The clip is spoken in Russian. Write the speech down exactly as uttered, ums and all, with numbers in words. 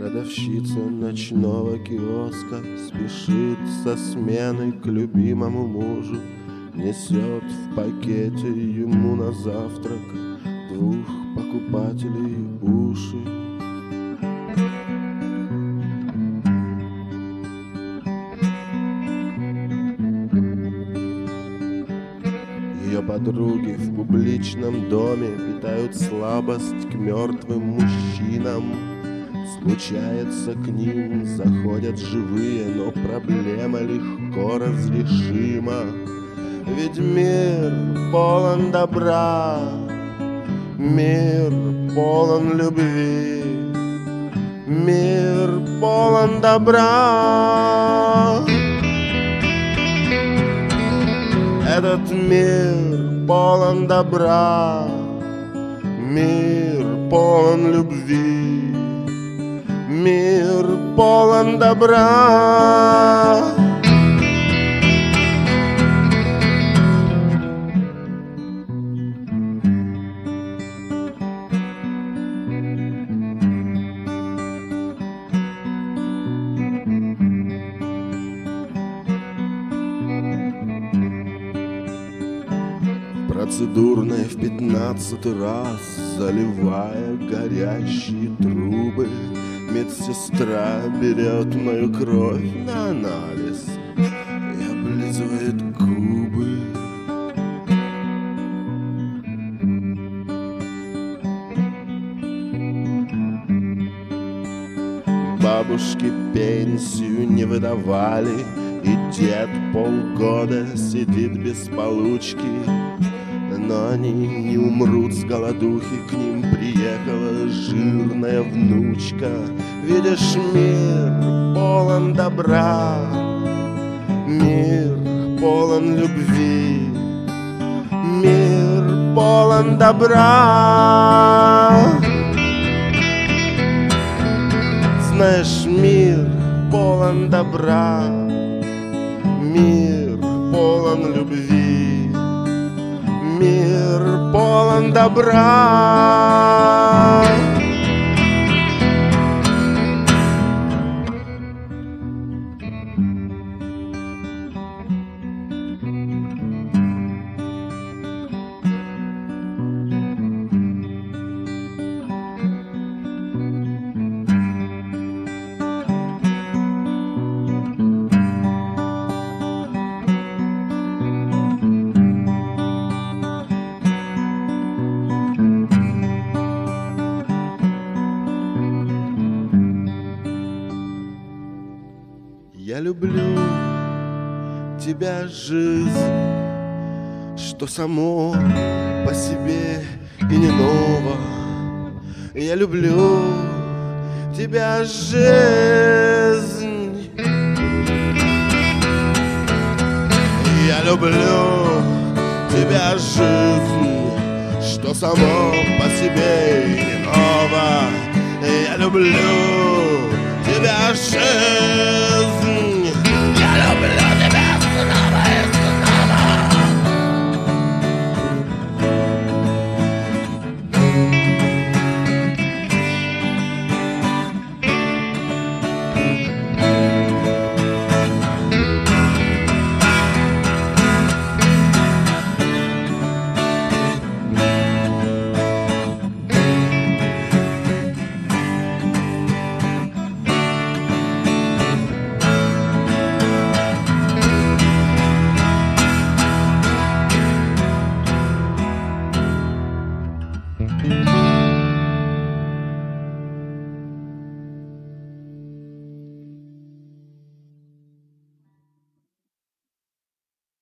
Продавщица ночного киоска спешит со сменой к любимому мужу, несет в пакете ему на завтрак двух покупателей уши. Ее подруги в публичном доме питают слабость к мертвым мужчинам. Случается, к ним заходят живые, но проблема легко разрешима. Ведь мир полон добра, мир полон любви, мир полон добра. Этот мир полон добра, мир полон любви, мир полон добра. Процедурная в пятнадцатый раз, заливая горящие трубы, медсестра берет мою кровь на анализ и облизывает губы. Бабушке пенсию не выдавали, и дед полгода сидит без получки. Но они не умрут с голодухи, к ним приехала жирная внучка. Видишь, мир полон добра, мир полон любви, мир полон добра. Знаешь, мир полон добра, мир полон любви, мир полон добра. Я люблю тебя, жизнь, что само по себе и не ново. Я люблю тебя, жизнь. Я люблю тебя, жизнь, что само по себе и не ново. Я люблю тебя, жизнь. Я люблю тебя снова и снова.